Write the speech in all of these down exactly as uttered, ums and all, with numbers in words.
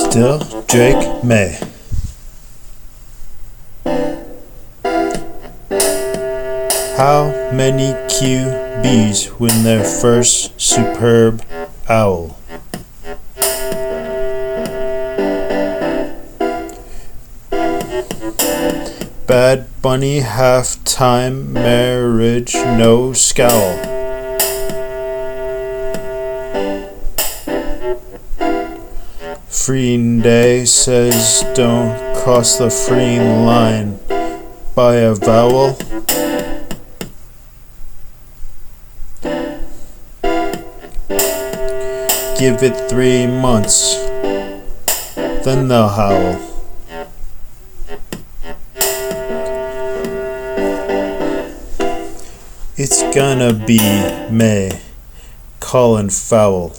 Still Drake May. How many Q Bs win their first Superb Owl? Bad Bunny halftime marriage, no scowl. Freeing Day says don't cross the freeing line by a vowel. Give it three months, then they'll howl. It's gonna be May, Colin Fowl.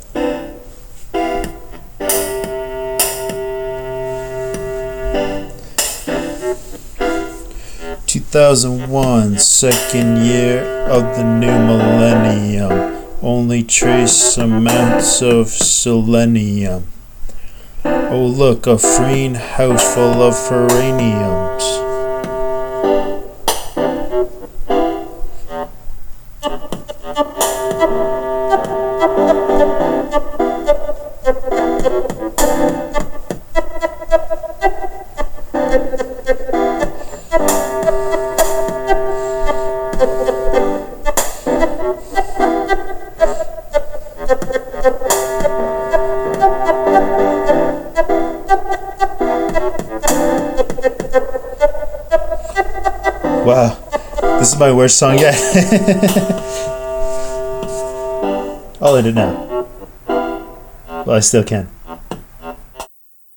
two thousand one, second year of the new millennium. Only trace amounts of selenium. Oh look, a freeing house full of uraniums. Wow, this is my worst song yet. I'll end it now. Well, I still can.